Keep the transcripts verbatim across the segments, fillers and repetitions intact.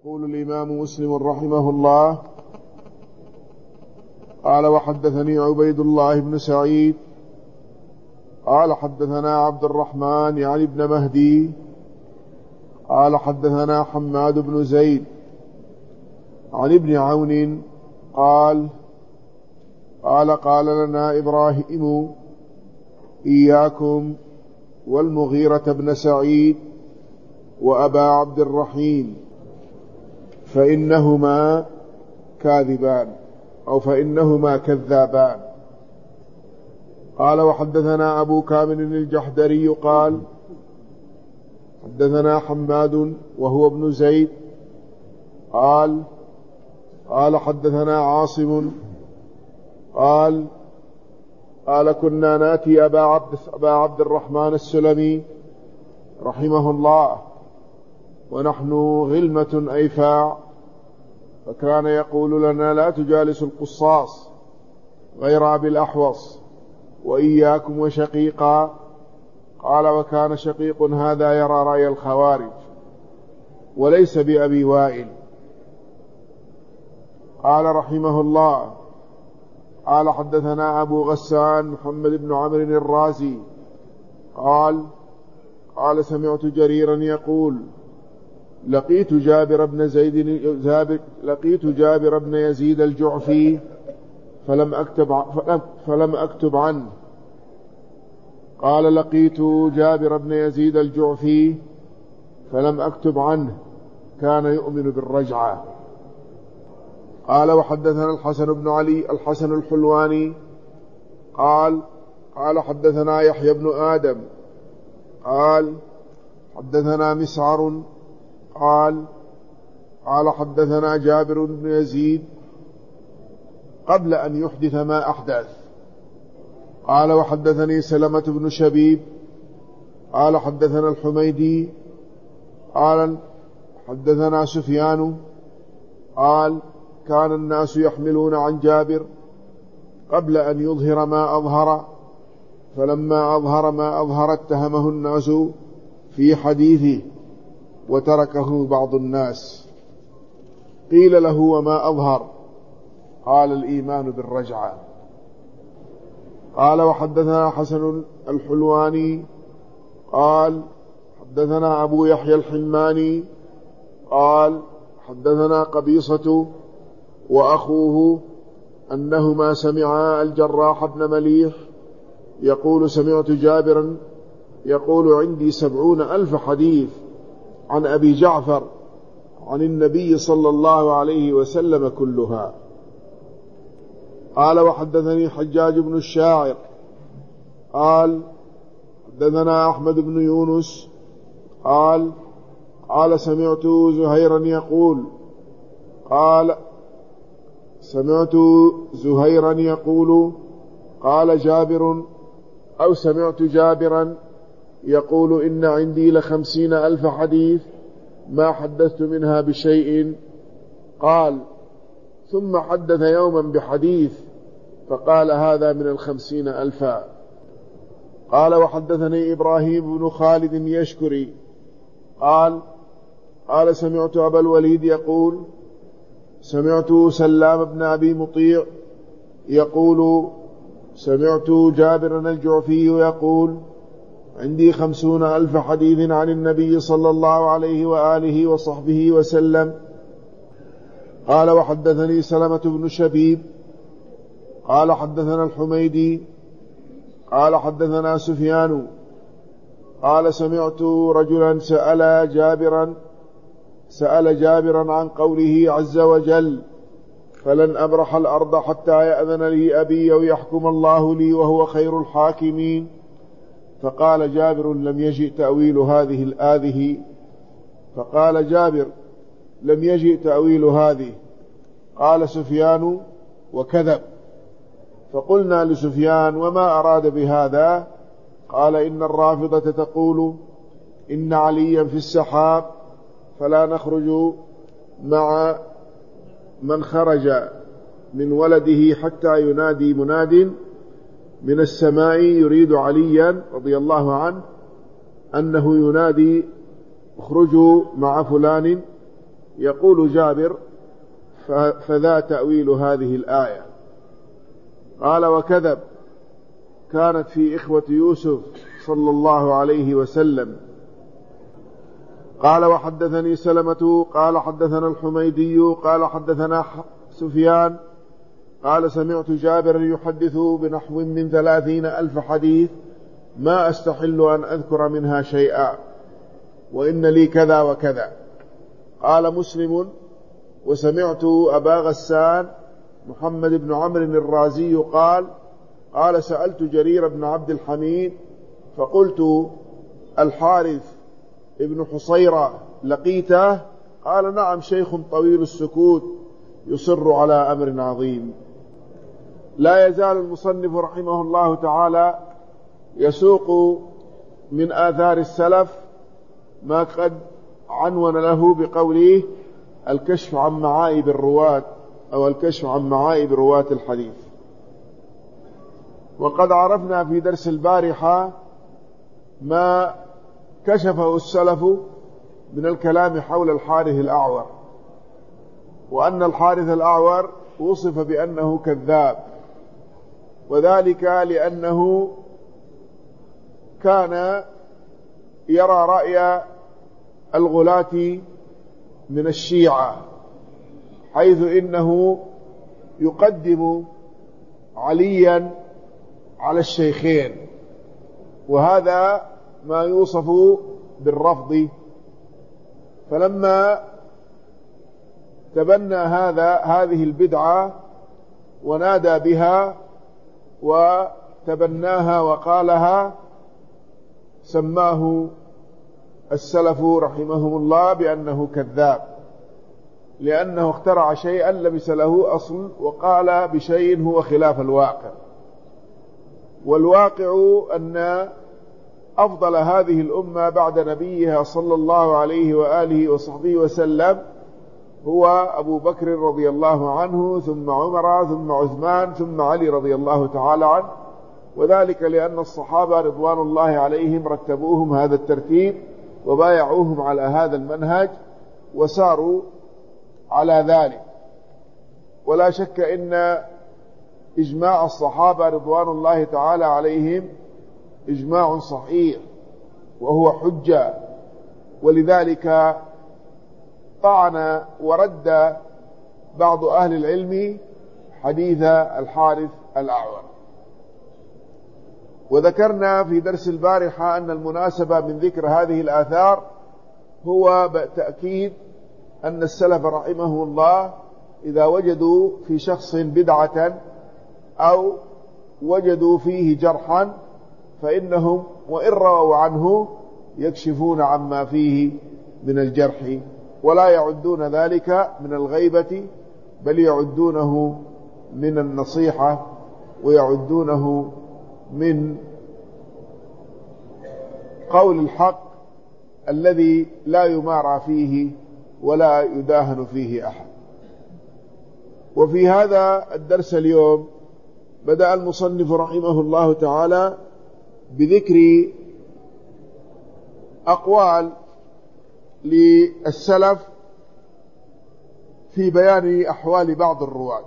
يقول الإمام مسلم رحمه الله قال وحدثني عبيد الله بن سعيد قال حدثنا عبد الرحمن يعني ابن مهدي قال حدثنا حماد بن زيد عن ابن عون قال قال قال لنا إبراهيم إياكم والمغيرة بن سعيد وأبا عبد الرحيم فإنهما كاذبان أو فإنهما كذابان. قال وحدثنا أبو كامل الجحدري قال حدثنا حماد وهو ابن زيد قال قال حدثنا عاصم قال قال كنا ناتي أبا عبد, أبا عبد الرحمن السلمي رحمه الله ونحن غلمة أيفاع، فكان يقول لنا لا تجالس القصاص غير أبي الأحوص وإياكم وشقيقا. قال وكان شقيق هذا يرى رأي الخوارج وليس بأبي وائل. قال رحمه الله قال حدثنا أبو غسان محمد بن عمرو الرازي قال قال سمعت جريرا يقول لقيت جابر بن زيد لقيت جابر بن يزيد الجعفي فلم أكتب فلم أكتب عنه. قال لقيت جابر بن يزيد الجعفي فلم أكتب عنه كان يؤمن بالرجعة. قال وحدثنا الحسن بن علي الحسن الحلواني قال قال حدثنا يحيى بن آدم قال حدثنا مسعر قال قال حدثنا جابر بن يزيد قبل أن يحدث ما أحدث. قال وحدثني سلمة بن شبيب قال حدثنا الحميدي قال حدثنا سفيان قال كان الناس يحملون عن جابر قبل أن يظهر ما أظهر، فلما أظهر ما أظهر اتهمه الناس في حديثه وتركه بعض الناس. قيل له وما أظهر؟ قال الإيمان بالرجعة. قال وحدثنا حسن الحلواني قال حدثنا أبو يحيى الحماني قال حدثنا قبيصة وأخوه أنهما سمعا الجراح بن مليح يقول سمعت جابرا يقول عندي سبعون ألف حديث عن أبي جعفر عن النبي صلى الله عليه وسلم كلها. قال وحدثني حجاج بن الشاعر قال حدثنا أحمد بن يونس قال قال سمعت زهيرا يقول قال سمعت زهيرا يقول قال جابر أو سمعت جابرا يقول إن عندي لخمسين ألف حديث ما حدثت منها بشيء. قال ثم حدث يوما بحديث فقال هذا من الخمسين ألفا. قال وحدثني إبراهيم بن خالد يشكري قال قال سمعت أبا الوليد يقول سمعت سلام بن أبي مطيع يقول سمعت جابر الجعفي يقول عندي خمسون ألف حديث عن النبي صلى الله عليه وآله وصحبه وسلم. قال وحدثني سلمة بن شبيب قال حدثنا الحميدي قال حدثنا سفيان قال سمعت رجلا سأل جابرا سأل جابرا عن قوله عز وجل فلن أبرح الأرض حتى يأذن لي أبي أو يحكم الله لي وهو خير الحاكمين. فقال جابر لم يجئ تأويل هذه الآذه فقال جابر لم يجئ تأويل هذه. قال سفيان وكذب. فقلنا لسفيان وما أراد بهذا؟ قال إن الرافضة تقول إن عليا في السحاب فلا نخرج مع من خرج من ولده حتى ينادي مناد من السماء يريد عليا رضي الله عنه أنه ينادي اخرجوا مع فلان يقول جابر: فذا تأويل هذه الآية. قال: وكذب، كانت في إخوة يوسف صلى الله عليه وسلم. قال: وحدثني سلمة قال حدثنا الحميدي قال حدثنا سفيان قال: سمعت جابر يحدث بنحو من ثلاثين ألف حديث ما أستحل أن أذكر منها شيئا، وإن لي كذا وكذا. قال مسلم: وسمعت أبا غسان محمد بن عمرو الرازي قال: قال: سألت جرير بن عبد الحميد فقلت: الحارث ابن حصيرة لقيته؟ قال: نعم، شيخ طويل السكوت يصر على أمر عظيم. لا يزال المصنف رحمه الله تعالى يسوق من آثار السلف ما قد عنون له بقوله: الكشف عن معائب الرواة، أو الكشف عن معائب رواة الحديث. وقد عرفنا في درس البارحة ما كشفه السلف من الكلام حول الحارث الأعور، وأن الحارث الأعور وصف بأنه كذاب، وذلك لأنه كان يرى رأي الغلاة من الشيعة، حيث إنه يقدم عليا على الشيخين، وهذا ما يوصف بالرفض. فلما تبنى هذا هذه البدعة ونادى بها وتبناها وقالها، سماه السلف رحمهم الله بأنه كذاب، لأنه اخترع شيئا لبس له أصل وقال بشيء هو خلاف الواقع. والواقع أن أفضل هذه الأمة بعد نبيها صلى الله عليه وآله وصحبه وسلم هو أبو بكر رضي الله عنه، ثم عمر، ثم عثمان، ثم علي رضي الله تعالى عنه، وذلك لأن الصحابة رضوان الله عليهم رتبوهم هذا الترتيب وبايعوهم على هذا المنهج وساروا على ذلك. ولا شك إن إجماع الصحابة رضوان الله تعالى عليهم إجماع صحيح وهو حجة، ولذلك طعن ورد بعض أهل العلم حديث الحارث الأعور. وذكرنا في درس البارحة أن المناسبة من ذكر هذه الآثار هو تأكيد أن السلف رحمه الله إذا وجدوا في شخص بدعة أو وجدوا فيه جرحا فإنهم وإن رووا عنه يكشفون عما فيه من الجرح، ولا يعدون ذلك من الغيبة، بل يعدونه من النصيحة، ويعدونه من قول الحق الذي لا يمارى فيه ولا يداهن فيه أحد. وفي هذا الدرس اليوم بدأ المصنف رحمه الله تعالى بذكر أقوال للسلف في بيان أحوال بعض الرواة.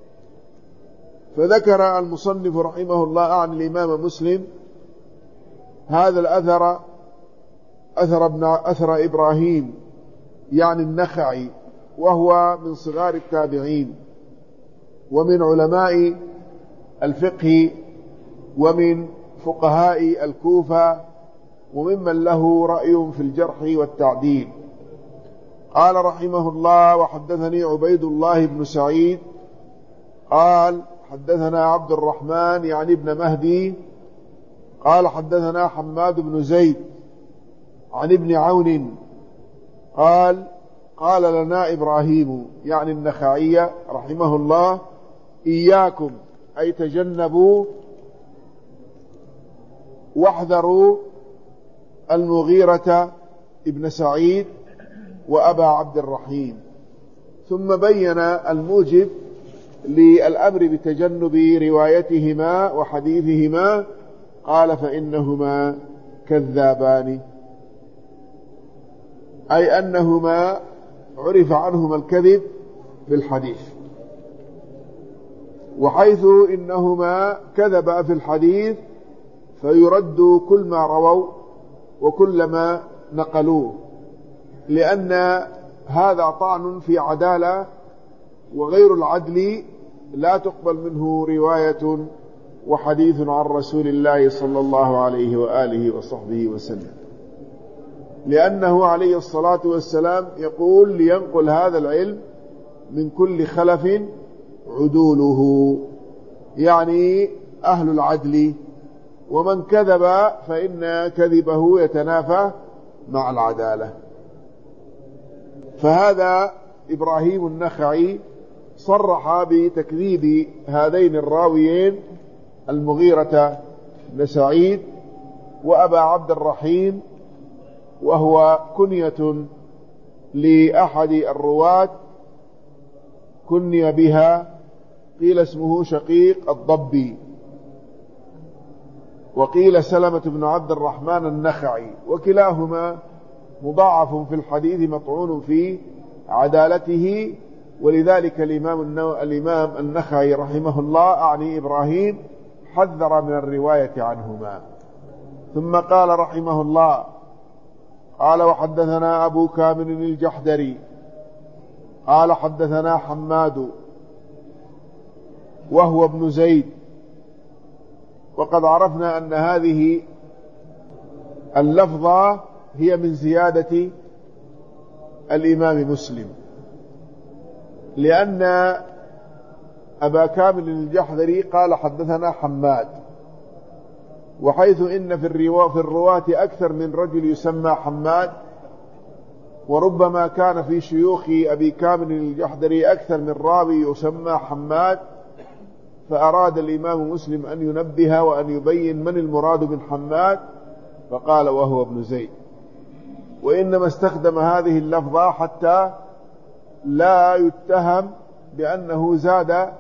فذكر المصنف رحمه الله عن الإمام مسلم هذا الأثر، أثر, ابن أثر إبراهيم يعني النخعي، وهو من صغار التابعين ومن علماء الفقه ومن فقهاء الكوفة وممن له رأي في الجرح والتعديل. قال رحمه الله: وحدثني عبيد الله بن سعيد قال حدثنا عبد الرحمن يعني ابن مهدي قال حدثنا حماد بن زيد عن ابن عون قال قال لنا إبراهيم يعني النخعي رحمه الله: إياكم أي تجنبوا واحذروا المغيرة ابن سعيد وأبا عبد الرحيم. ثم بين الموجب للأمر بتجنب روايتهما وحديثهما، قال: فإنهما كذابان، أي أنهما عرف عنهما الكذب في الحديث، وحيث إنهما كذبا في الحديث فيرد كل ما رووا وكل ما نقلوه، لأن هذا طعن في عدالة، وغير العدل لا تقبل منه رواية وحديث عن رسول الله صلى الله عليه وآله وصحبه وسلم، لأنه عليه الصلاة والسلام يقول لينقل هذا العلم من كل خلف عدوله، يعني أهل العدل، ومن كذب فإن كذبه يتنافى مع العدالة. فهذا إبراهيم النخعي صرح بتكذيب هذين الراويين المغيرة بن سعيد وأبا عبد الرحيم، وهو كنية لأحد الرواة كني بها، قيل اسمه شقيق الضبي، وقيل سلمة بن عبد الرحمن النخعي، وكلاهما مضاعف في الحديث مطعون في عدالته، ولذلك الإمام, الإمام النخعي رحمه الله أعني إبراهيم حذر من الرواية عنهما. ثم قال رحمه الله: قال وحدثنا أبو كامل الجحدري قال حدثنا حماد وهو ابن زيد. وقد عرفنا أن هذه اللفظة هي من زيادة الإمام مسلم، لأن أبا كامل الجحدري قال حدثنا حماد، وحيث إن في الرواة أكثر من رجل يسمى حماد، وربما كان في شيوخ أبي كامل الجحدري أكثر من راوي يسمى حماد، فأراد الإمام مسلم أن ينبه وأن يبين من المراد من حماد، فقال وهو ابن زيد، وإنما استخدم هذه اللفظة حتى لا يتهم بأنه زاد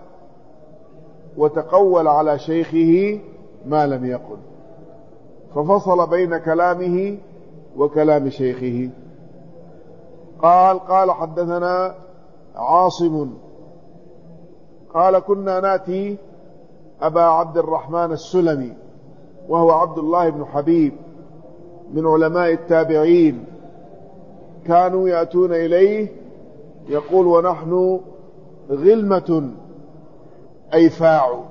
وتقول على شيخه ما لم يقل، ففصل بين كلامه وكلام شيخه. قال قال حدثنا عاصم قال كنا ناتي أبا عبد الرحمن السلمي وهو عبد الله بن حبيب من علماء التابعين، كانوا يأتون إليه يقول ونحن غلمة أيفاع،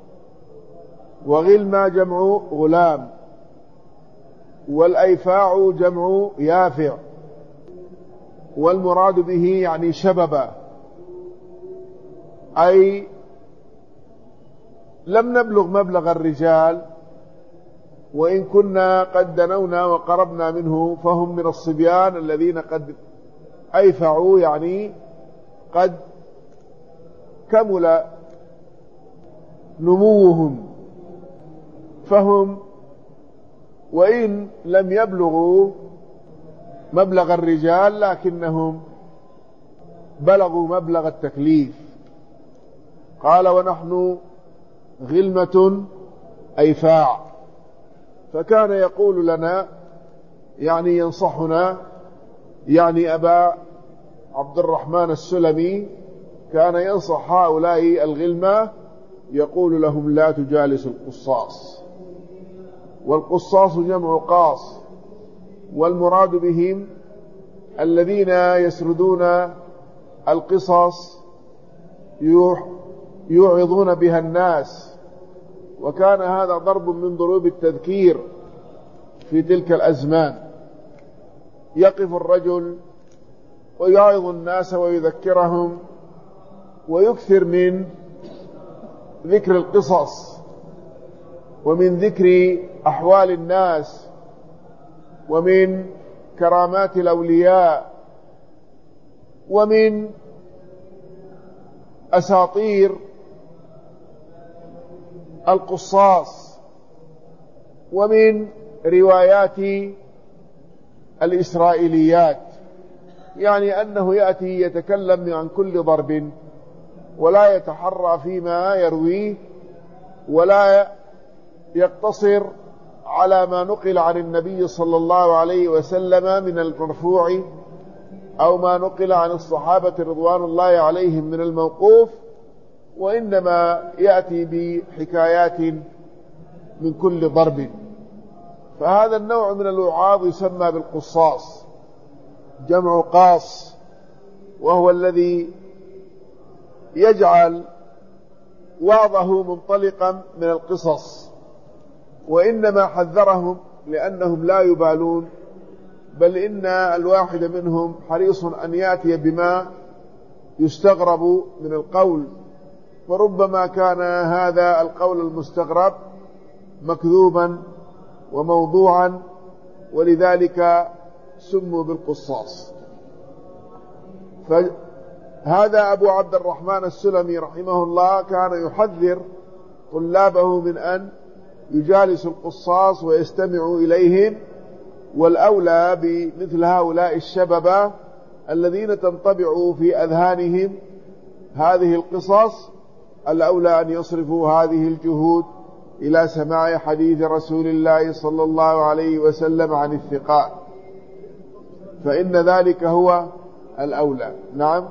وغلمة جمع غلام، والأيفاع جمع يافع، والمراد به يعني شببا، أي لم نبلغ مبلغ الرجال، وإن كنا قد دنونا وقربنا منه، فهم من الصبيان الذين قد أيفعوا، يعني قد كمل نموهم، فهم وإن لم يبلغوا مبلغ الرجال لكنهم بلغوا مبلغ التكليف. قال ونحن غلمة أيفاع، فكان يقول لنا يعني ينصحنا، يعني أبا عبد الرحمن السلمي كان ينصح هؤلاء الغلمة، يقول لهم لا تجالسوا القصاص، والقصاص جمع قاص، والمراد بهم الذين يسردون القصص يوعظون بها الناس، وكان هذا ضرب من ضروب التذكير في تلك الأزمان، يقف الرجل ويعظ الناس ويذكرهم ويكثر من ذكر القصص ومن ذكر أحوال الناس ومن كرامات الأولياء ومن أساطير القصاص ومن روايات الإسرائيليات، يعني أنه يأتي يتكلم عن كل ضرب ولا يتحرى فيما يرويه، ولا يقتصر على ما نقل عن النبي صلى الله عليه وسلم من المرفوع أو ما نقل عن الصحابة رضوان الله عليهم من الموقوف، وإنما يأتي بحكايات من كل ضرب. فهذا النوع من الوعاظ يسمى بالقصاص، جمع قاص، وهو الذي يجعل وعظه منطلقا من القصص، وإنما حذرهم لأنهم لا يبالون، بل إن الواحد منهم حريص أن يأتي بما يستغرب من القول، فربما كان هذا القول المستغرب مكذوبا وموضوعا، ولذلك سموا بالقصاص. فهذا أبو عبد الرحمن السلمي رحمه الله كان يحذر طلابه من أن يجالسوا القصاص ويستمعوا إليهم، والأولى بمثل هؤلاء الشباب الذين تنطبع في أذهانهم هذه القصص، الأولى أن يصرفوا هذه الجهود إلى سماع حديث رسول الله صلى الله عليه وسلم عن الثقات، فإن ذلك هو الأولى. نعم،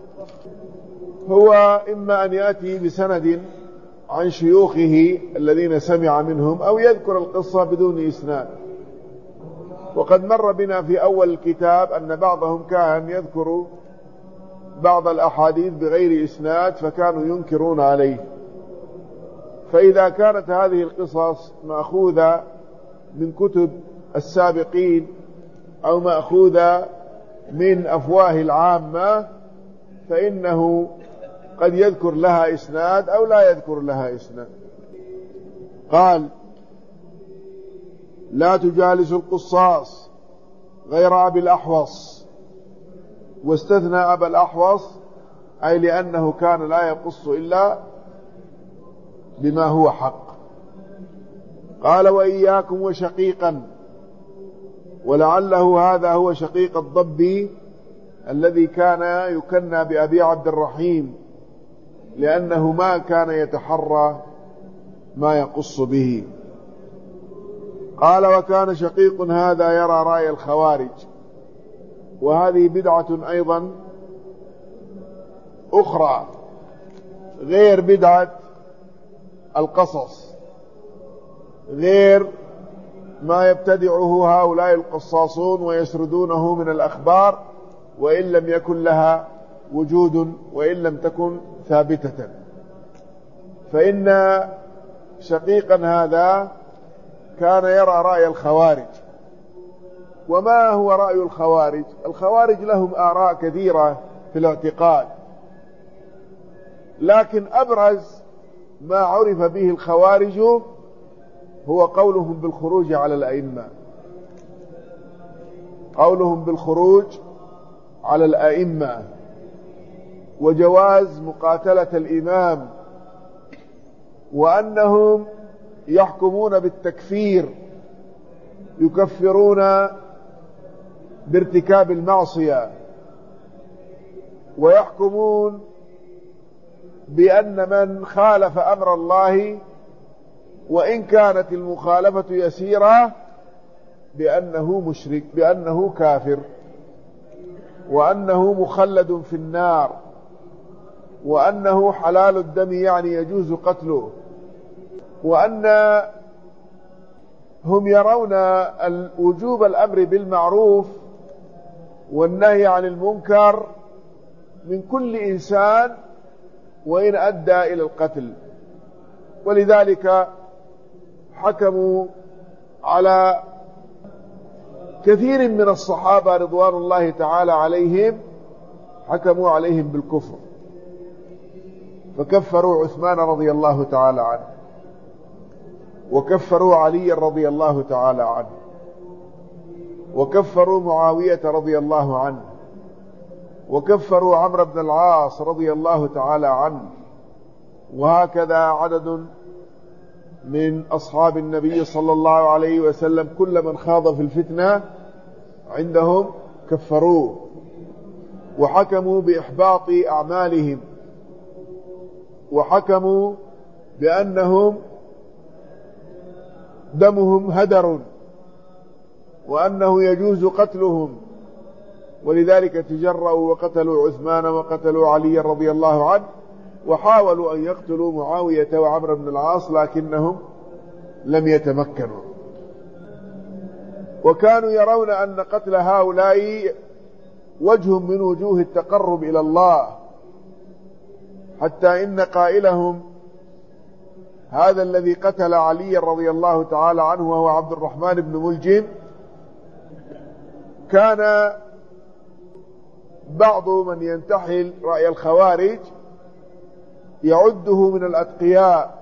هو إما أن يأتي بسند عن شيوخه الذين سمع منهم، أو يذكر القصة بدون إسناد. وقد مر بنا في أول الكتاب أن بعضهم كان يذكر بعض الأحاديث بغير إسناد فكانوا ينكرون عليه. فإذا كانت هذه القصص مأخوذة من كتب السابقين أو مأخوذة من أفواه العامة، فإنه قد يذكر لها إسناد أو لا يذكر لها إسناد. قال: لا تجالس القصاص غير أبي الأحوص. واستثنى أبا الأحوص أي لأنه كان لا يقص إلا بما هو حق. قال: وإياكم وشقيقا. ولعله هذا هو شقيق الضبي الذي كان يكنى بأبي عبد الرحيم، لأنه ما كان يتحرى ما يقص به. قال: وكان شقيق هذا يرى رأي الخوارج. وهذه بدعة أيضا أخرى غير بدعة القصص، غير ما يبتدعه هؤلاء القصاصون ويسردونه من الأخبار وإن لم يكن لها وجود وإن لم تكن ثابتة. فإن شقيقا هذا كان يرى رأي الخوارج. وما هو رأي الخوارج؟ الخوارج لهم آراء كثيرة في الاعتقاد، لكن أبرز ما عرف به الخوارج هو قولهم بالخروج على الأئمة، قولهم بالخروج على الأئمة وجواز مقاتلة الإمام، وأنهم يحكمون بالتكفير، يكفرون بارتكاب المعصية، ويحكمون بأن من خالف أمر الله وإن كانت المخالفة يسيرة بأنه مشرك، بأنه كافر، وأنه مخلد في النار، وأنه حلال الدم يعني يجوز قتله، وأن هم يرون وجوب الأمر بالمعروف والنهي عن المنكر من كل إنسان وإن أدى إلى القتل. ولذلك حكموا على كثير من الصحابة رضوان الله تعالى عليهم، حكموا عليهم بالكفر، فكفروا عثمان رضي الله تعالى عنه، وكفروا علي رضي الله تعالى عنه، وكفروا معاوية رضي الله عنه، وكفروا عمرو بن العاص رضي الله تعالى عنه، وهكذا عدد من أصحاب النبي صلى الله عليه وسلم كل من خاض في الفتنة عندهم كفروه، وحكموا بإحباط أعمالهم، وحكموا بأنهم دمهم هدر، وأنه يجوز قتلهم، ولذلك تجرؤوا وقتلوا عثمان وقتلوا علي رضي الله عنه، وحاولوا أن يقتلوا معاوية وعمرو بن العاص لكنهم لم يتمكنوا. وكانوا يرون أن قتل هؤلاء وجه من وجوه التقرب إلى الله، حتى إن قائلهم هذا الذي قتل علي رضي الله تعالى عنه وهو عبد الرحمن بن ملجم، كان بعض من ينتحل رأي الخوارج يعده من الأتقياء،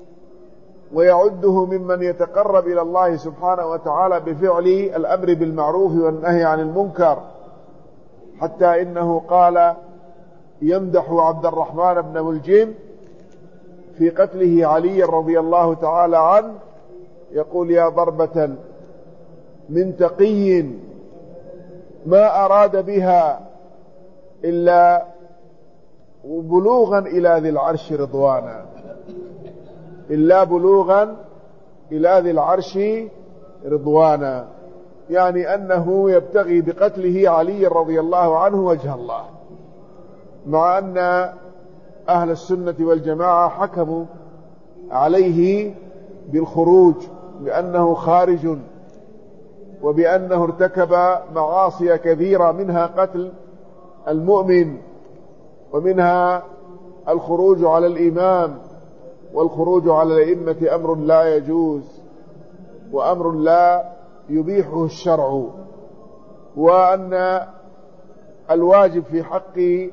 ويعده ممن يتقرب إلى الله سبحانه وتعالى بفعل الأمر بالمعروف والنهي عن المنكر، حتى إنه قال يمدح عبد الرحمن بن ملجم في قتله علي رضي الله تعالى عنه، يقول يا ضربة من تقي ما أراد بها إلا بلوغا إلى ذي العرش رضوانا، إلا بلوغا إلى ذي العرش رضوانا، يعني أنه يبتغي بقتله علي رضي الله عنه وجه الله، مع أن أهل السنة والجماعة حكموا عليه بالخروج بأنه خارج، وبأنه ارتكب معاصي كثيرة منها قتل المؤمن، ومنها الخروج على الإمام، والخروج على الأئمة أمر لا يجوز وأمر لا يبيحه الشرع، وأن الواجب في حق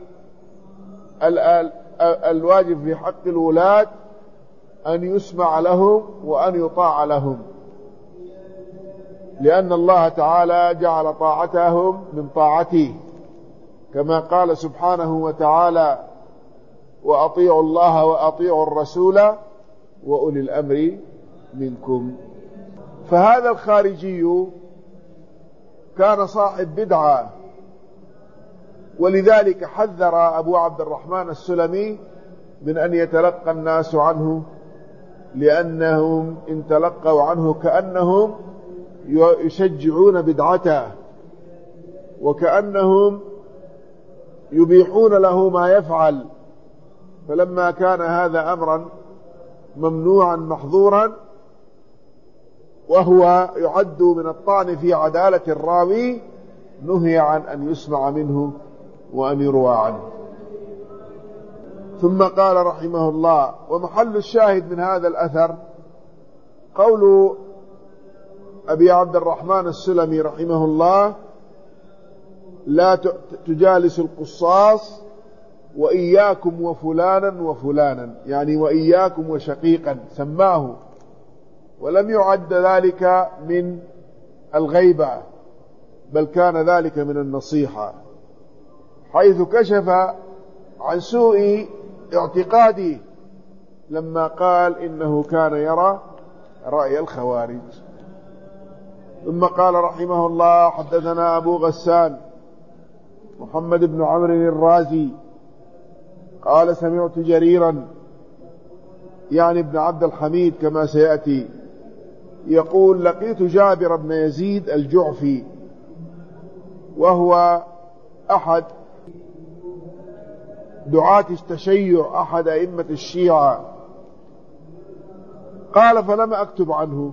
الواجب في حق الولاة أن يسمع لهم وأن يطاع لهم، لأن الله تعالى جعل طاعتهم من طاعته، كما قال سبحانه وتعالى وأطيعوا الله وأطيعوا الرسول وأولي الأمر منكم. فهذا الخارجي كان صاحب بدعة، ولذلك حذر أبو عبد الرحمن السلمي من أن يتلقى الناس عنه، لأنهم إن تلقوا عنه كأنهم يشجعون بدعته، وكأنهم يبيحون له ما يفعل. فلما كان هذا أمرا ممنوعا محظورا، وهو يعد من الطعن في عدالة الراوي، نهي عن أن يسمع منه وأن يروى عنه. ثم قال رحمه الله: ومحل الشاهد من هذا الأثر قول أبي عبد الرحمن السلمي رحمه الله: لا تجالس القصاص وإياكم وفلانا وفلانا، يعني وإياكم وشقيقا، سماه، ولم يعد ذلك من الغيبة، بل كان ذلك من النصيحة، حيث كشف عن سوء اعتقاده لما قال إنه كان يرى رأي الخوارج. ثم قال رحمه الله: حدثنا أبو غسان محمد بن عمرو الرازي قال سمعت جريرا يعني ابن عبد الحميد كما سيأتي يقول: لقيت جابر بن يزيد الجعفي، وهو أحد دعاة التشيع، أحد أئمة الشيعة. قال: فلم أكتب عنه،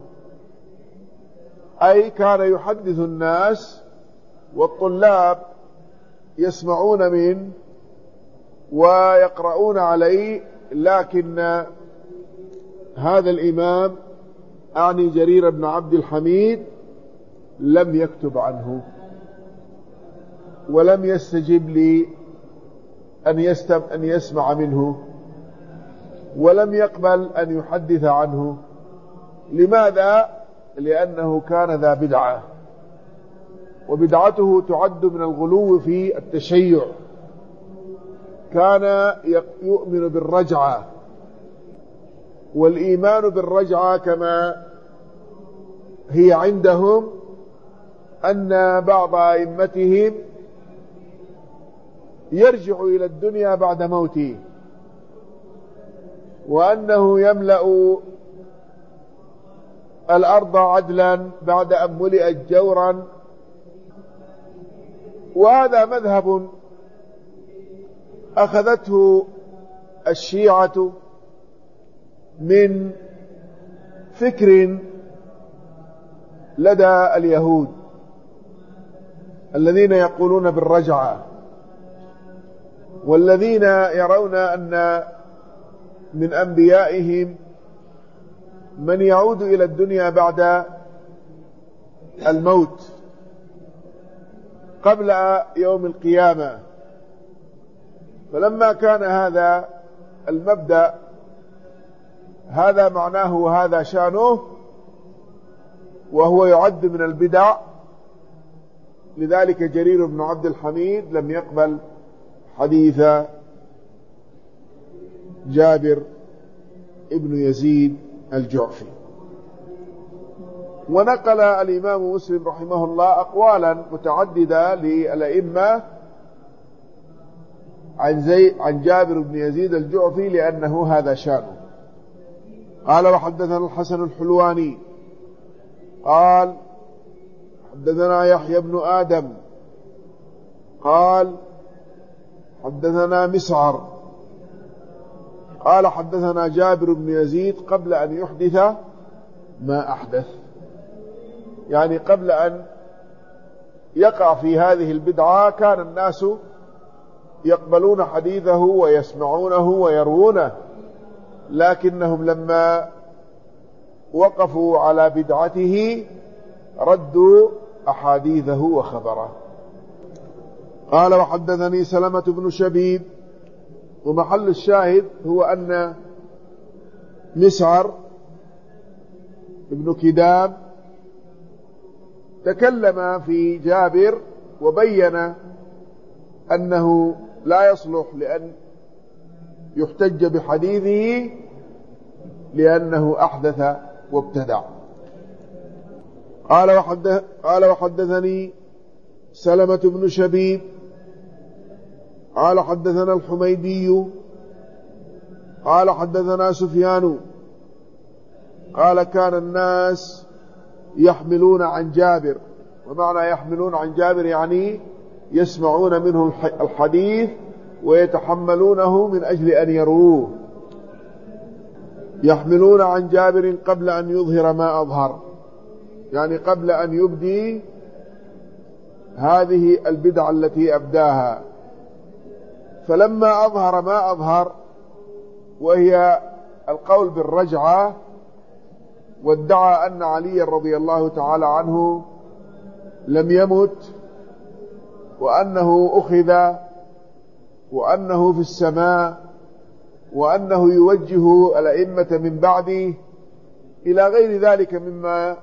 أي كان يحدث الناس والطلاب يسمعون منه ويقرؤون عليه، لكن هذا الإمام أعني جرير بن عبد الحميد لم يكتب عنه، ولم يستجب لي أن يسمع منه، ولم يقبل أن يحدث عنه. لماذا؟ لأنه كان ذا بدعة، وبدعته تعد من الغلو في التشيع. كان يؤمن بالرجعة، والإيمان بالرجعة كما هي عندهم أن بعض أئمتهم يرجع إلى الدنيا بعد موته، وأنه يملأ الأرض عدلا بعد أن ملئت جورا، وهذا مذهب أخذته الشيعة من فكر لدى اليهود الذين يقولون بالرجعة، والذين يرون أن من أنبيائهم من يعود إلى الدنيا بعد الموت قبل يوم القيامة. فلما كان هذا المبدأ هذا معناه وهذا شأنه وهو يعد من البدع، لذلك جرير بن عبد الحميد لم يقبل حديث جابر ابن يزيد الجعفي. ونقل الإمام مسلم رحمه الله أقوالا متعددة للأئمة عن, زي عن جابر بن يزيد الجعفي لأنه هذا شأنه. قال وحدثنا الحسن الحلواني قال حدثنا يحيى بن آدم قال حدثنا مسعر قال حدثنا جابر بن يزيد قبل أن يحدث ما أحدث، يعني قبل أن يقع في هذه البدعة كان الناس يقبلون حديثه ويسمعونه ويروونه، لكنهم لما وقفوا على بدعته ردوا أحاديثه وخبره. قال وحدثني سلمة بن شبيب، ومحل الشاهد هو أن مسعر ابن كدام تكلم في جابر وبين أنه لا يصلح لأن يحتج بحديثه لأنه أحدث وابتدع. قال وحدث قال وحدثني سلمة بن شبيب قال حدثنا الحميدي قال حدثنا سفيان قال كان الناس يحملون عن جابر، ومعنى يحملون عن جابر يعني يسمعون منه الحديث ويتحملونه من أجل أن يروه، يحملون عن جابر قبل أن يظهر ما أظهر، يعني قبل أن يبدي هذه البدعة التي أبداها. فلما أظهر ما أظهر وهي القول بالرجعة، وادعى أن علي رضي الله تعالى عنه لم يمت وأنه أخذ وأنه في السماء وأنه يوجه الأئمة من بعده إلى غير ذلك مما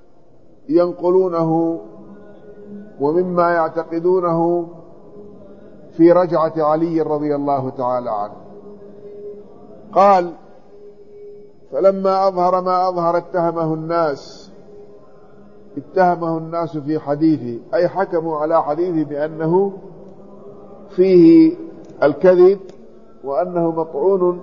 ينقلونه ومما يعتقدونه في رجعة علي رضي الله تعالى عنه. قال فلما أظهر ما أظهر اتهمه الناس اتهمه الناس في حديثه، أي حكموا على حديثه بأنه فيه الكذب وأنه مطعون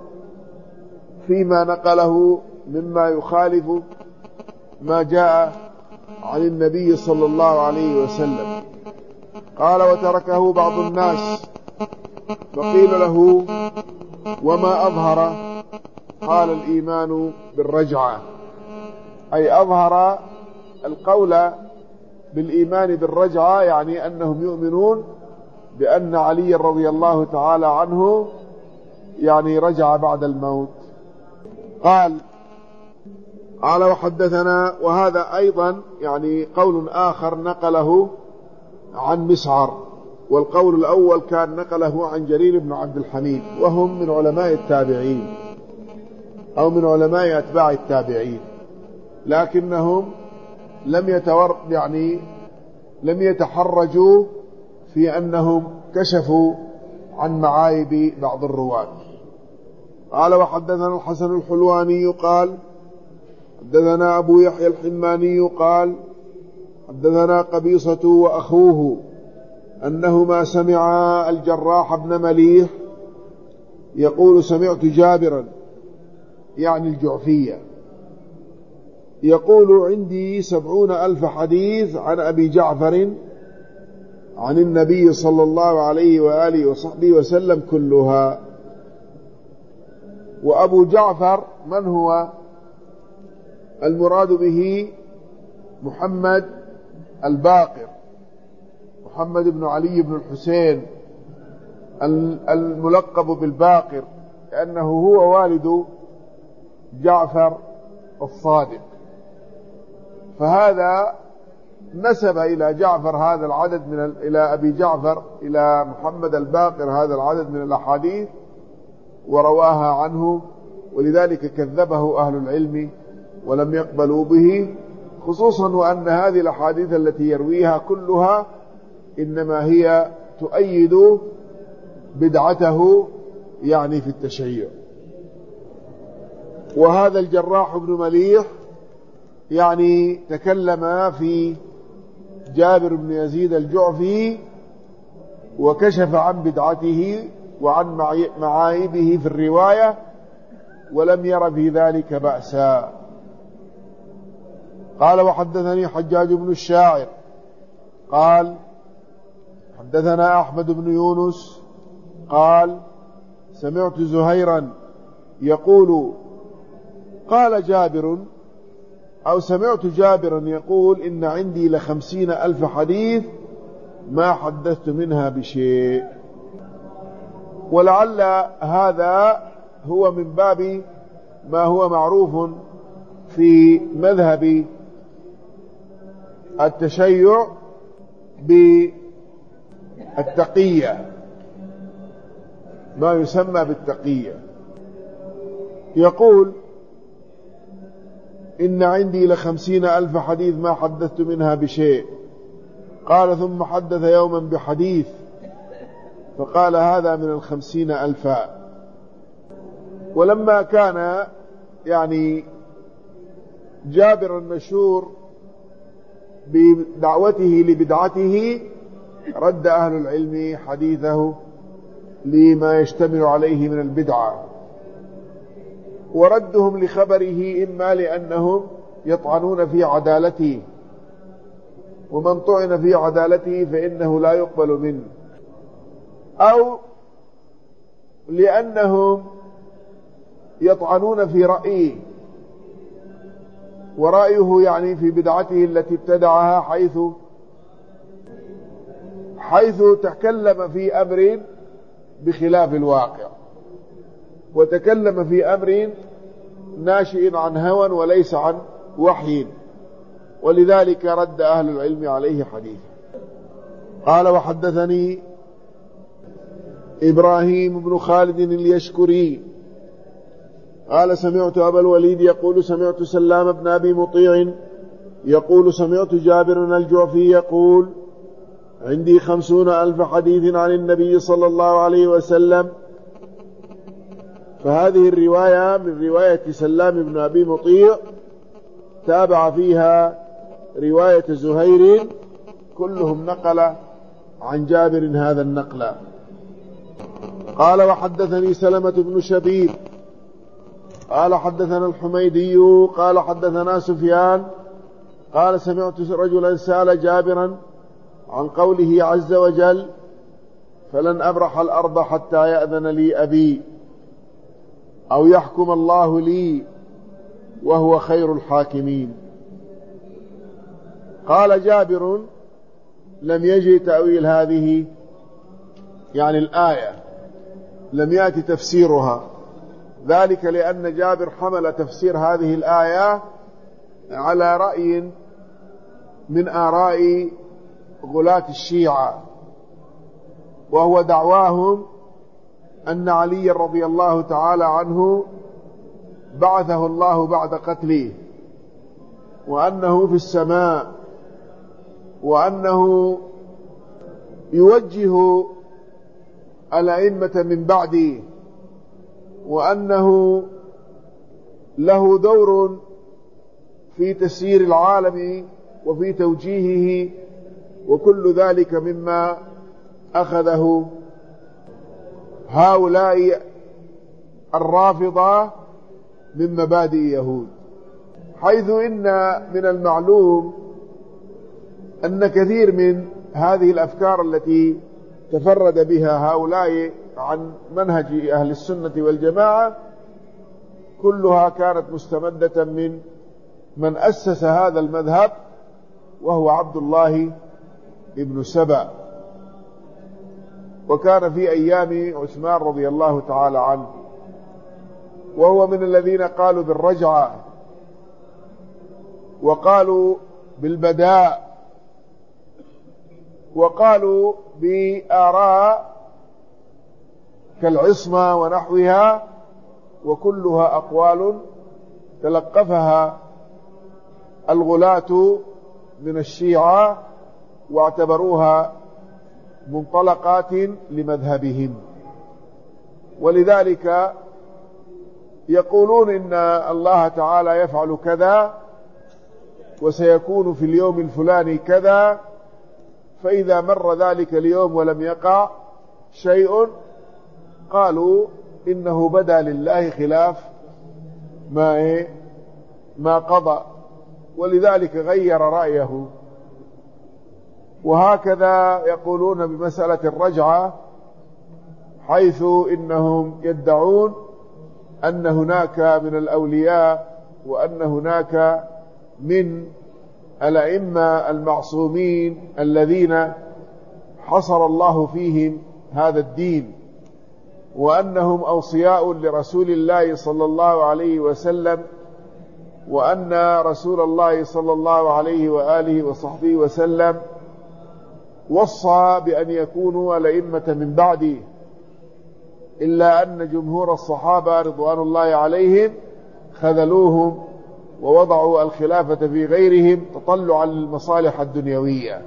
فيما نقله مما يخالف ما جاء عن النبي صلى الله عليه وسلم. قال وتركه بعض الناس فقيل له وما أظهر؟ قال الإيمان بالرجعة، أي أظهر القول بالإيمان بالرجعة، يعني أنهم يؤمنون بأن علي رضي الله تعالى عنه يعني رجع بعد الموت. قال قال وحدثنا، وهذا أيضا يعني قول آخر نقله عن مسعر، والقول الأول كان نقله عن جرير بن عبد الحميد، وهم من علماء التابعين أو من علماء أتباع التابعين، لكنهم لم يتور يعني لم يتحرجوا في أنهم كشفوا عن معايب بعض الرواة. قال وحدثنا الحسن الحلواني قال حدثنا أبو يحيى الحماني قال حدثنا قبيصة وأخوه أنهما سمعا الجراح بن مليح يقول سمعت جابرا يعني الجعفية يقول عندي سبعون ألف حديث عن أبي جعفر عن النبي صلى الله عليه وآله وصحبه وسلم كلها. وأبو جعفر من هو؟ المراد به محمد الباقر، محمد بن علي بن الحسين الملقب بالباقر، لأنه هو والد جعفر الصادق، فهذا نسب إلى جعفر هذا العدد من ال... إلى أبي جعفر إلى محمد الباقر هذا العدد من الأحاديث ورواها عنه، ولذلك كذبه أهل العلم ولم يقبلوا به، خصوصا وأن هذه الأحاديث التي يرويها كلها إنما هي تؤيد بدعته يعني في التشيع. وهذا الجراح بن مليح يعني تكلم في جابر بن يزيد الجعفي وكشف عن بدعته وعن معايبه في الرواية، ولم ير في ذلك بأسا. قال وحدثني حجاج بن الشاعر قال حدثنا أحمد بن يونس قال سمعت زهيرا يقول قال جابر أو سمعت جابرا يقول إن عندي لخمسين ألف حديث ما حدثت منها بشيء. ولعل هذا هو من باب ما هو معروف في مذهب التشيع بالتقية، ما يسمى بالتقية. يقول إن عندي لخمسين ألف حديث ما حدثت منها بشيء. قال ثم حدث يوما بحديث فقال هذا من الخمسين ألفا. ولما كان يعني جابر المشهور بدعوته لبدعته رد أهل العلم حديثه لما يشتمل عليه من البدعة، وردهم لخبره إما لأنهم يطعنون في عدالته، ومن طعن في عدالته فإنه لا يقبل منه، أو لأنهم يطعنون في رأيه، ورأيه يعني في بدعته التي ابتدعها، حيث حيث تكلم في أمر بخلاف الواقع، وتكلم في أمر ناشئ عن هوى وليس عن وحي، ولذلك رد أهل العلم عليه حديثا. قال وحدثني إبراهيم بن خالد اليشكري قال سمعت أبا الوليد يقول سمعت سلام بن أبي مطيع يقول سمعت جابر الجعفي يقول عندي خمسون ألف حديث عن النبي صلى الله عليه وسلم. فهذه الرواية من رواية سلام بن أبي مطيع تابع فيها رواية زهير، كلهم نقل عن جابر هذا النقل. قال وحدثني سلمة بن شبيب قال حدثنا الحميدي قال حدثنا سفيان قال سمعت رجلا سأل جابرا عن قوله عز وجل فلن أبرح الأرض حتى يأذن لي أبي أو يحكم الله لي وهو خير الحاكمين. قال جابر لم يجي تأويل هذه يعني الآية، لم يأتي تفسيرها، ذلك لأن جابر حمل تفسير هذه الآية على رأي من آراء غلاة الشيعة، وهو دعواهم أن علي رضي الله تعالى عنه بعثه الله بعد قتله، وأنه في السماء، وأنه يوجه الأئمة من بعده، وأنه له دور في تسيير العالم وفي توجيهه، وكل ذلك مما أخذه هؤلاء الرافضة من مبادئ يهود، حيث إن من المعلوم أن كثير من هذه الأفكار التي تفرد بها هؤلاء عن منهج أهل السنة والجماعة كلها كانت مستمدة من من أسس هذا المذهب، وهو عبد الله ابن سبأ، وكان في أيام عثمان رضي الله تعالى عنه، وهو من الذين قالوا بالرجعة وقالوا بالبداء وقالوا بآراء كالعصمة ونحوها، وكلها أقوال تلقفها الغلاة من الشيعة واعتبروها منطلقات لمذهبهم. ولذلك يقولون إن الله تعالى يفعل كذا وسيكون في اليوم الفلاني كذا، فإذا مر ذلك اليوم ولم يقع شيء قالوا إنه بدا لله خلاف ما إيه ما قضى، ولذلك غير رأيه. وهكذا يقولون بمسألة الرجعة، حيث إنهم يدعون أن هناك من الأولياء وأن هناك من الأئمة المعصومين الذين حصر الله فيهم هذا الدين، وأنهم أوصياء لرسول الله صلى الله عليه وسلم، وأن رسول الله صلى الله عليه وآله وصحبه وسلم وصى بأن يكونوا الأئمة من بعده، إلا أن جمهور الصحابة رضوان الله عليهم خذلوهم ووضعوا الخلافة في غيرهم تطلعا للمصالح الدنيوية،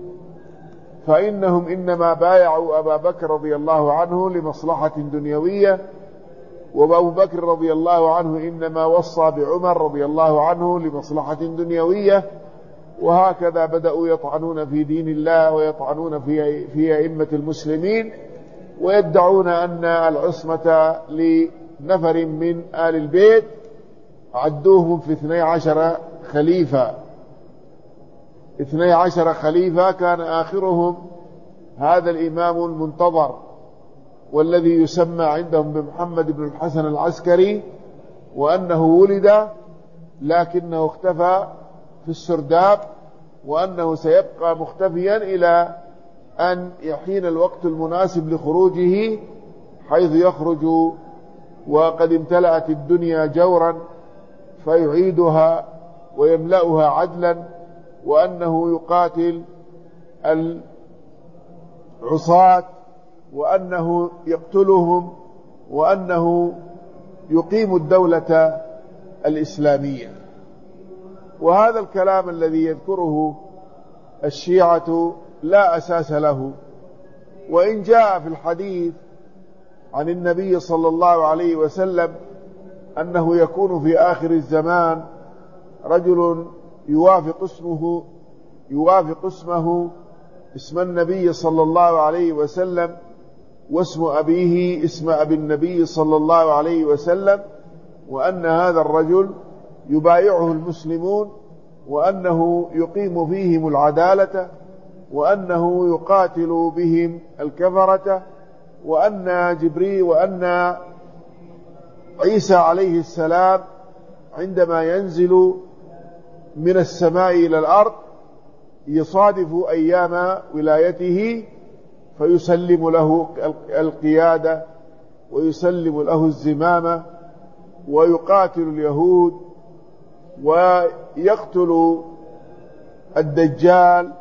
فإنهم إنما بايعوا أبا بكر رضي الله عنه لمصلحة دنيوية، وأبو بكر رضي الله عنه إنما وصى بعمر رضي الله عنه لمصلحة دنيوية. وهكذا بدأوا يطعنون في دين الله ويطعنون في في أئمة المسلمين، ويدعون أن العصمة لنفر من آل البيت عدوهم في اثني عشر خليفة اثني عشر خليفة كان آخرهم هذا الإمام المنتظر، والذي يسمى عندهم بمحمد بن الحسن العسكري، وأنه ولد لكنه اختفى في السرداب، وأنه سيبقى مختفيا إلى أن يحين الوقت المناسب لخروجه، حيث يخرج وقد امتلأت الدنيا جورا فيعيدها ويملأها عدلا، وأنه يقاتل العصاة، وأنه يقتلهم، وأنه يقيم الدولة الإسلامية. وهذا الكلام الذي يذكره الشيعة لا أساس له، وإن جاء في الحديث عن النبي صلى الله عليه وسلم أنه يكون في آخر الزمان رجل يوافق اسمه يوافق اسمه اسم النبي صلى الله عليه وسلم، واسم أبيه اسم أبي النبي صلى الله عليه وسلم، وأن هذا الرجل يبايعه المسلمون، وأنه يقيم فيهم العدالة، وأنه يقاتل بهم الكفرة، وأن جبريل وأن عيسى عليه السلام عندما ينزل من السماء إلى الأرض يصادف أيام ولايته فيسلم له القيادة ويسلم له الزمامة، ويقاتل اليهود ويقتل الدجال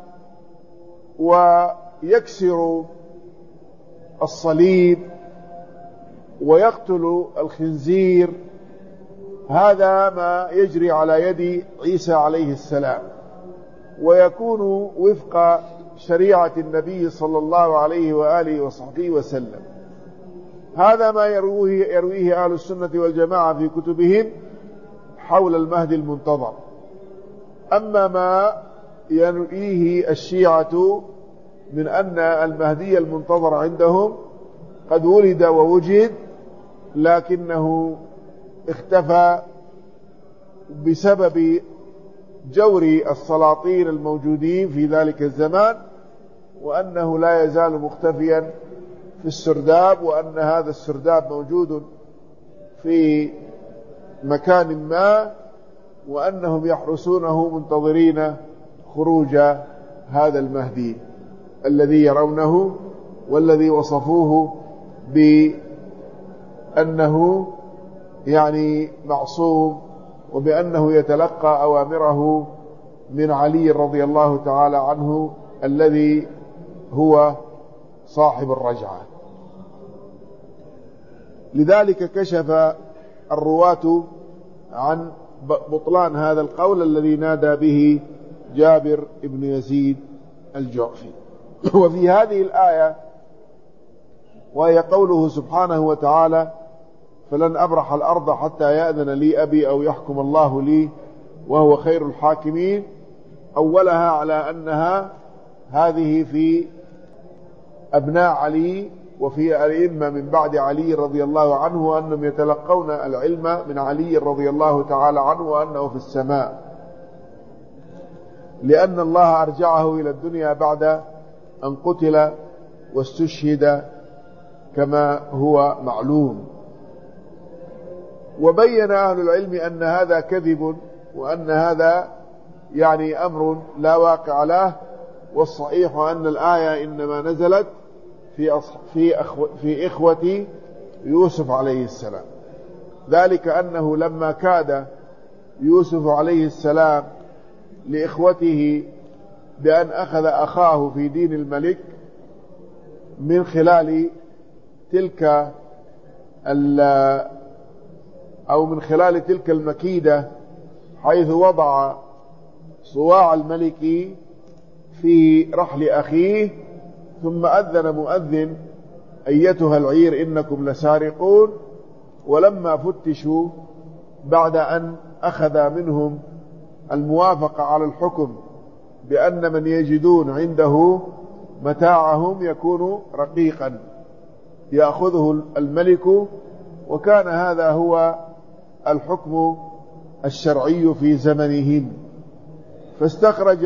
ويكسر الصليب ويقتل الخنزير. هذا ما يجري على يد عيسى عليه السلام، ويكون وفق شريعة النبي صلى الله عليه وآله وصحبه وسلم. هذا ما يرويه, يرويه أهل السنة والجماعة في كتبهم حول المهدي المنتظر. أما ما يرويه الشيعة من أن المهدي المنتظر عندهم قد ولد ووجد لكنه اختفى بسبب جور السلاطين الموجودين في ذلك الزمان، وأنه لا يزال مختفيا في السرداب، وأن هذا السرداب موجود في مكان ما، وأنهم يحرسونه منتظرين خروج هذا المهدي الذي يرونه، والذي وصفوه بأنه يعني معصوم، وبأنه يتلقى أوامره من علي رضي الله تعالى عنه الذي هو صاحب الرجعة. لذلك كشف الرواة عن بطلان هذا القول الذي نادى به جابر بن يزيد الجعفي. وفي هذه الآية، وهي قوله سبحانه وتعالى: فلن أبرح الأرض حتى يأذن لي أبي أو يحكم الله لي وهو خير الحاكمين، أولها على أنها هذه في أبناء علي وفي الأئمة من بعد علي رضي الله عنه، وأنهم يتلقون العلم من علي رضي الله تعالى عنه، وأنه في السماء، لأن الله أرجعه إلى الدنيا بعد أن قتل واستشهد كما هو معلوم. وبين أهل العلم أن هذا كذب، وأن هذا يعني أمر لا واقع له، والصحيح أن الآية إنما نزلت في في أخو في إخوة يوسف عليه السلام، ذلك أنه لما كاد يوسف عليه السلام لإخوته بأن أخذ أخاه في دين الملك من خلال تلك أو من خلال تلك المكيدة، حيث وضع صواع الملك في رحل أخيه، ثم أذن مؤذن: أيتها العير إنكم لسارقون. ولما فتشوا بعد أن أخذ منهم الموافقة على الحكم بأن من يجدون عنده متاعهم يكون رقيقا يأخذه الملك، وكان هذا هو الحكم الشرعي في زمنهم، فاستخرج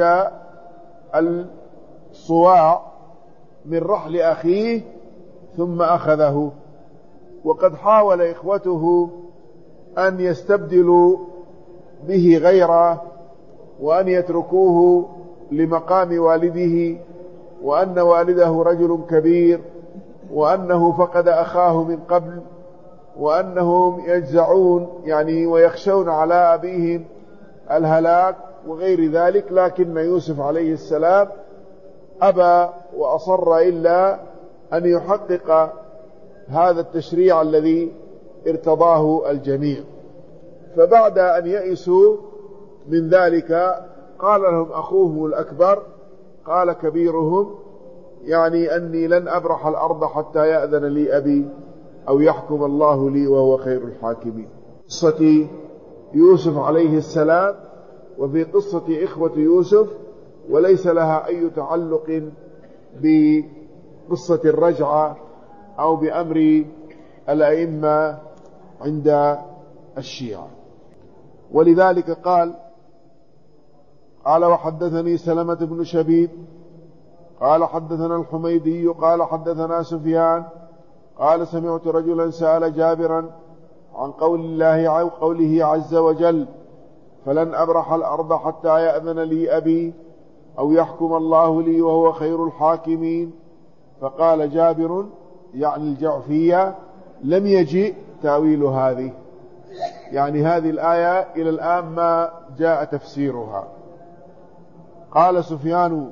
الصواع من رحل أخيه ثم أخذه. وقد حاول إخوته أن يستبدلوا به غيره، وأن يتركوه لمقام والده، وأن والده رجل كبير، وأنه فقد أخاه من قبل، وأنهم يجزعون يعني ويخشون على أبيهم الهلاك وغير ذلك. لكن يوسف عليه السلام أبى وأصر إلا أن يحقق هذا التشريع الذي ارتضاه الجميع. فبعد أن يئسوا من ذلك قال لهم أخوهم الأكبر، قال كبيرهم: يعني أني لن أبرح الأرض حتى يأذن لي أبي أو يحكم الله لي وهو خير الحاكمين. قصة يوسف عليه السلام وفي قصة إخوة يوسف، وليس لها أي تعلق بقصة الرجعة أو بأمر الأئمة عند الشيعة. ولذلك قال قال وحدثني سلمة بن شبيب قال حدثنا الحميدي قال حدثنا سفيان قال سمعت رجلا سأل جابرا عن قول الله عن قوله عز وجل: فلن أبرح الأرض حتى يأذن لي أبي أو يحكم الله لي وهو خير الحاكمين. فقال جابر يعني الجعفية: لم يجئ تأويل هذه، يعني هذه الآية إلى الآن ما جاء تفسيرها. قال سفيان: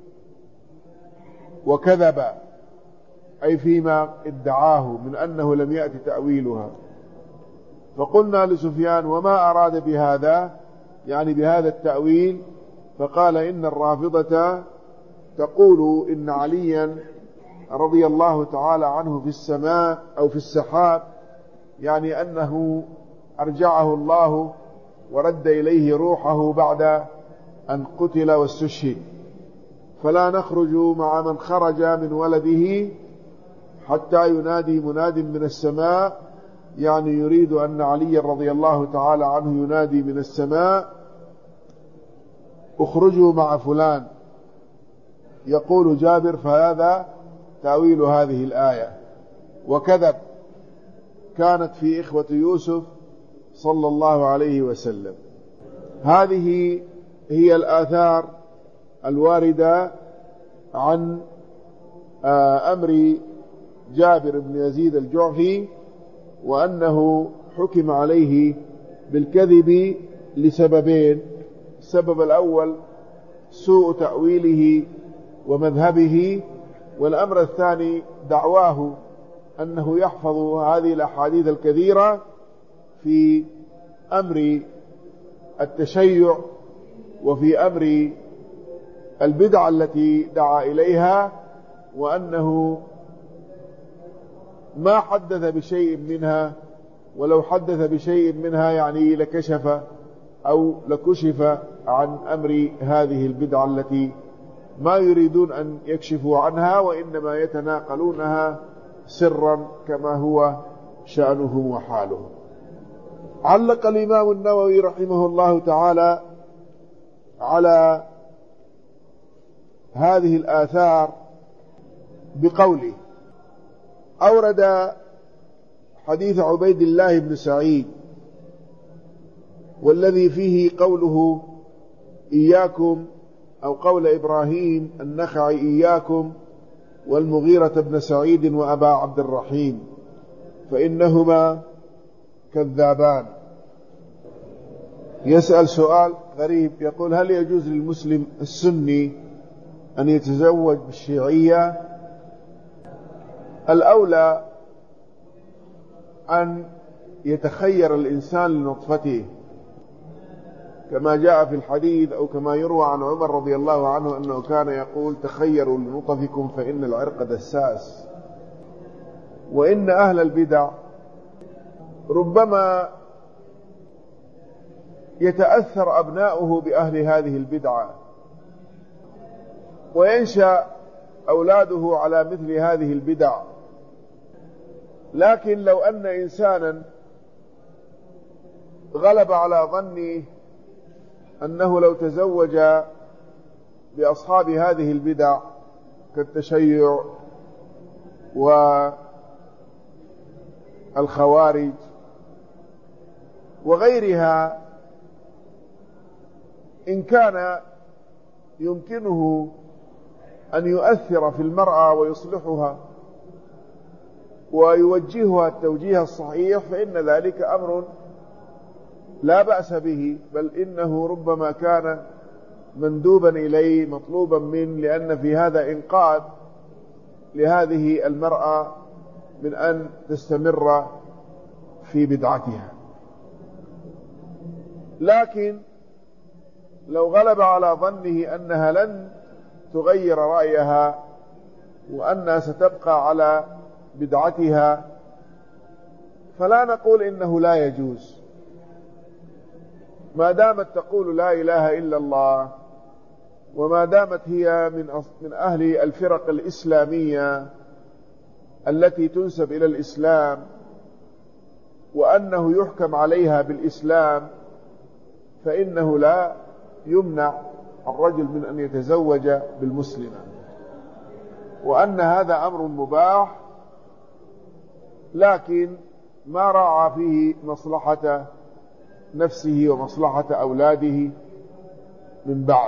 وكذب، أي فيما ادعاه من أنه لم يأتي تأويلها. فقلنا لسفيان: وما أراد بهذا، يعني بهذا التأويل؟ فقال: إن الرافضة تقول إن عليا رضي الله تعالى عنه في السماء أو في السحاب، يعني أنه أرجعه الله ورد إليه روحه بعد أن قتل واستشهد، فلا نخرج مع من خرج من ولده حتى ينادي مناد من السماء، يعني يريد أن علي رضي الله تعالى عنه ينادي من السماء: اخرجوا مع فلان. يقول جابر فهذا تأويل هذه الآية، وكذب كانت في إخوة يوسف صلى الله عليه وسلم. هذه هي الآثار الواردة عن أمر جابر بن يزيد الجعفي، وأنه حكم عليه بالكذب لسببين: السبب الأول سوء تأويله ومذهبه، والأمر الثاني دعواه أنه يحفظ هذه الأحاديث الكثيرة في أمر التشيع وفي أمر البدع التي دعا إليها، وأنه ما حدث بشيء منها، ولو حدث بشيء منها يعني لكشف أو لكشف عن أمر هذه البدع التي ما يريدون أن يكشفوا عنها، وإنما يتناقلونها سرا كما هو شأنهم وحالهم. علق الإمام النووي رحمه الله تعالى على هذه الآثار بقوله: أورد حديث عبيد الله بن سعيد والذي فيه قوله إياكم، أو قول إبراهيم النخعي إياكم والمغيرة بن سعيد وأبا عبد الرحيم فإنهما كذابان. يسأل سؤال غريب، يقول: هل يجوز للمسلم السني أن يتزوج بالشيعية؟ الأولى أن يتخير الإنسان لنطفته، كما جاء في الحديث أو كما يروى عن عمر رضي الله عنه أنه كان يقول: تخيروا لنطفكم فإن العرق دساس. وإن أهل البدع ربما يتأثر أبناؤه بأهل هذه البدعة وينشأ أولاده على مثل هذه البدع. لكن لو أن إنسانا غلب على ظني أنه لو تزوج بأصحاب هذه البدع كالتشيع والخوارج وغيرها، إن كان يمكنه أن يؤثر في المرأة ويصلحها ويوجهها التوجيه الصحيح، فإن ذلك أمر لا بأس به، بل إنه ربما كان مندوبا إليه مطلوبا منه، لأن في هذا إنقاذ لهذه المرأة من أن تستمر في بدعتها. لكن لو غلب على ظنه أنها لن تغير رأيها وأنها ستبقى على بدعتها، فلا نقول إنه لا يجوز، ما دامت تقول لا إله إلا الله، وما دامت هي من من أهل الفرق الإسلامية التي تنسب إلى الإسلام، وأنه يحكم عليها بالإسلام، فإنه لا يمنع الرجل من أن يتزوج بالمسلمة، وأن هذا أمر مباح، لكن ما راعى فيه مصلحة نفسه ومصلحة أولاده من بعد.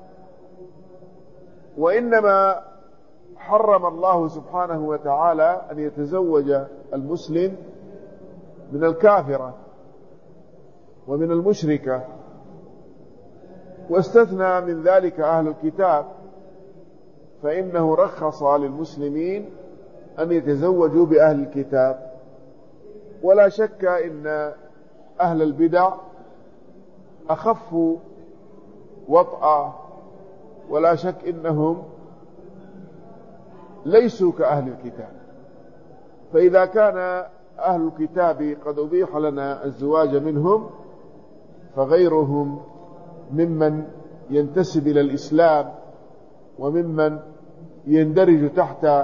وإنما حرم الله سبحانه وتعالى أن يتزوج المسلم من الكافرة ومن المشركة، واستثنى من ذلك أهل الكتاب، فإنه رخص للمسلمين أن يتزوجوا بأهل الكتاب. ولا شك إن أهل البدع أخف وطأ، ولا شك إنهم ليسوا كأهل الكتاب. فإذا كان أهل الكتاب قد أبيح لنا الزواج منهم، فغيرهم ممن ينتسب إلى الإسلام وممن يندرج تحت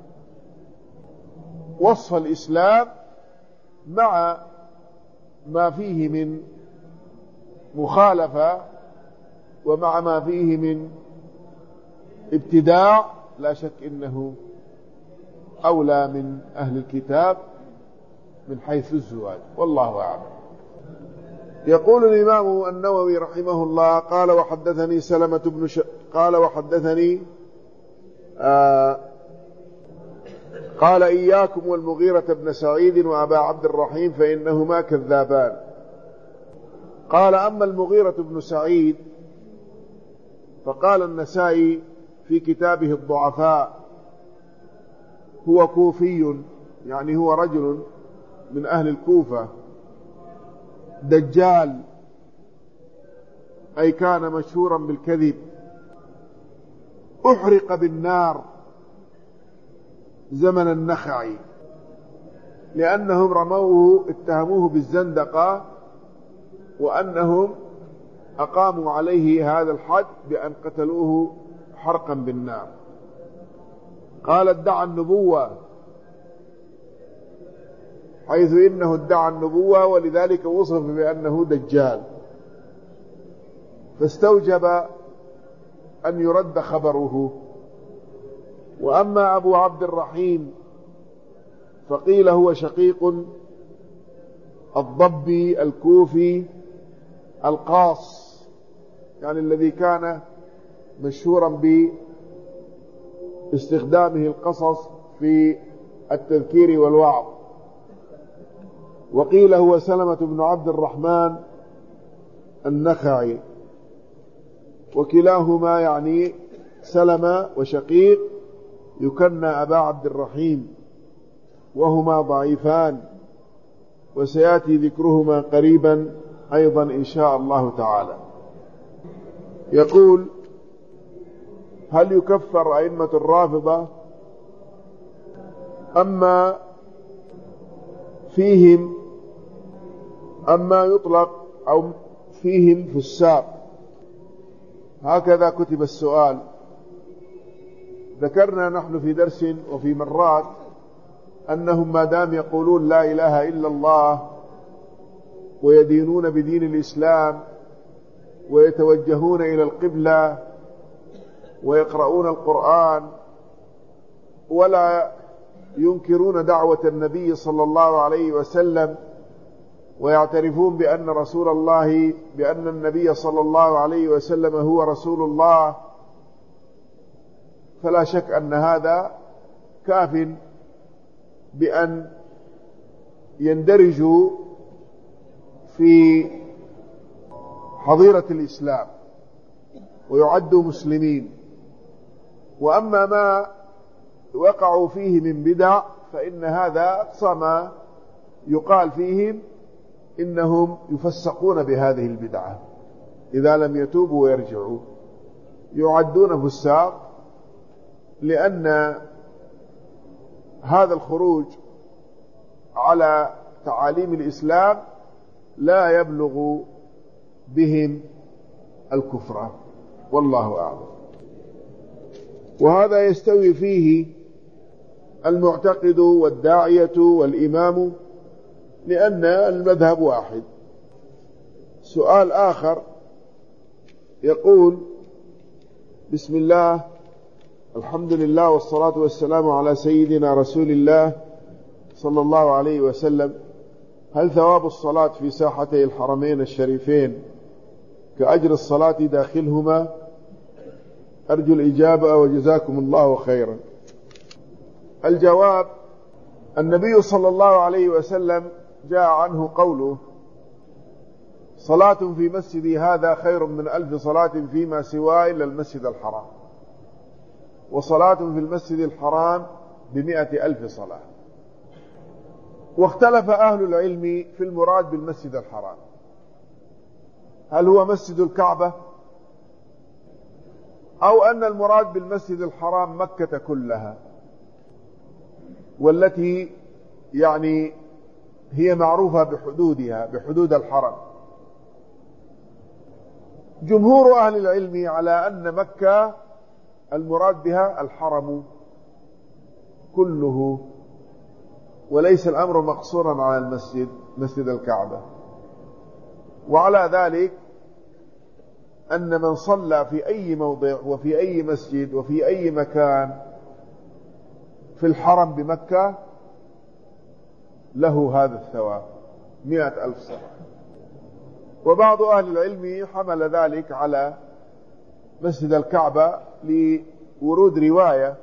وصف الإسلام، مع ما فيه من مخالفة ومع ما فيه من ابتداع لا شك إنه أولى من أهل الكتاب من حيث الزواج، والله أعلم. يقول الإمام النووي رحمه الله: قال وحدثني سلمة بن ش... قال وحدثني آه قال إياكم والمغيرة بن سعيد وأبا عبد الرحيم فإنهما كذابان. قال: أما المغيرة بن سعيد فقال النسائي في كتابه الضعفاء: هو كوفي، يعني هو رجل من أهل الكوفة، دجال، أي كان مشهورا بالكذب، أحرق بالنار زمن النخعي، لأنهم رموه اتهموه بالزندقة، وأنهم أقاموا عليه هذا الحد بأن قتلوه حرقا بالنار. قال: ادعى النبوة، حيث إنه ادعى النبوة، ولذلك وصف بأنه دجال، فاستوجب أن يرد خبره. وأما أبو عبد الرحيم فقيل هو شقيق الضبي الكوفي القاص، يعني الذي كان مشهورا باستخدامه القصص في التذكير والوعظ. وقيل هو سلمة بن عبد الرحمن النخعي، وكلاهما يعني سلمة وشقيق يكنى أبا عبد الرحيم، وهما ضعيفان، وسيأتي ذكرهما قريبا أيضا إن شاء الله تعالى. يقول: هل يكفر أئمة الرافضة؟ أما فيهم أما يطلق أو فيهم فساق، هكذا كتب السؤال. ذكرنا نحن في درس وفي مرات أنهم ما دام يقولون لا إله إلا الله ويدينون بدين الإسلام ويتوجهون إلى القبلة ويقرؤون القرآن ولا ينكرون دعوة النبي صلى الله عليه وسلم، ويعترفون بأن رسول الله بأن النبي صلى الله عليه وسلم هو رسول الله، فلا شك أن هذا كاف بأن يندرجوا في حظيرة الإسلام ويعدوا مسلمين. وأما ما وقعوا فيه من بدع فإن هذا أقصى ما يقال فيهم إنهم يفسقون بهذه البدعة إذا لم يتوبوا ويرجعوا، يعدون فساق، لأن هذا الخروج على تعاليم الإسلام لا يبلغ بهم الكفر، والله أعلم. وهذا يستوي فيه المعتقد والداعية والإمام، لأن المذهب واحد. سؤال آخر يقول: بسم الله، الحمد لله والصلاة والسلام على سيدنا رسول الله صلى الله عليه وسلم، هل ثواب الصلاة في ساحتي الحرمين الشريفين كأجر الصلاة داخلهما؟ أرجو الإجابة وجزاكم الله خيرا. الجواب: النبي صلى الله عليه وسلم جاء عنه قوله: صلاة في مسجدي هذا خير من ألف صلاة فيما سواه إلا المسجد الحرام، وصلاة في المسجد الحرام بمئة ألف صلاة. واختلف أهل العلم في المراد بالمسجد الحرام، هل هو مسجد الكعبة أو أن المراد بالمسجد الحرام مكة كلها، والتي يعني هي معروفة بحدودها بحدود الحرم. جمهور أهل العلم على أن مكة المراد بها الحرم كله، وليس الأمر مقصورا على المسجد مسجد الكعبة. وعلى ذلك أن من صلى في أي موضع وفي أي مسجد وفي أي مكان في الحرم بمكة له هذا الثواب مئة ألف صلاة. وبعض أهل العلم حمل ذلك على مسجد الكعبة لورود رواية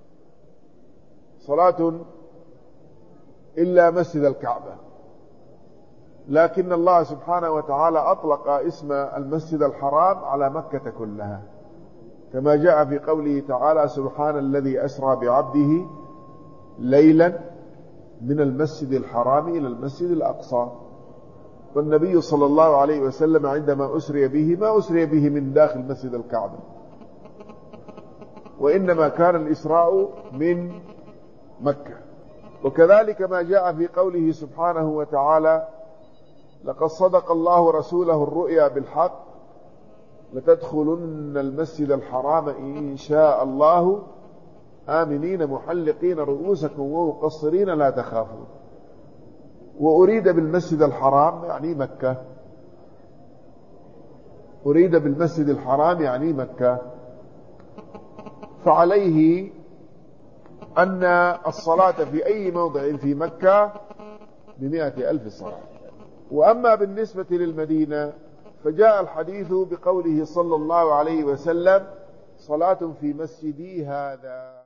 صلاة إلا مسجد الكعبة، لكن الله سبحانه وتعالى أطلق اسم المسجد الحرام على مكة كلها، كما جاء في قوله تعالى: سبحان الذي أسرى بعبده ليلا من المسجد الحرام إلى المسجد الأقصى. والنبي صلى الله عليه وسلم عندما أسري به ما أسري به من داخل مسجد الكعبة، وإنما كان الإسراء من مكة. وكذلك ما جاء في قوله سبحانه وتعالى: لقد صدق الله رسوله الرؤيا بالحق لتدخلن المسجد الحرام إن شاء الله آمنين محلقين رؤوسكم ومقصرين لا تخافون. وأريد بالمسجد الحرام يعني مكة، أريد بالمسجد الحرام يعني مكة. فعليه أن الصلاة في أي موضع في مكة بمئة ألف صلاة. وأما بالنسبة للمدينة فجاء الحديث بقوله صلى الله عليه وسلم: صلاة في مسجدي هذا.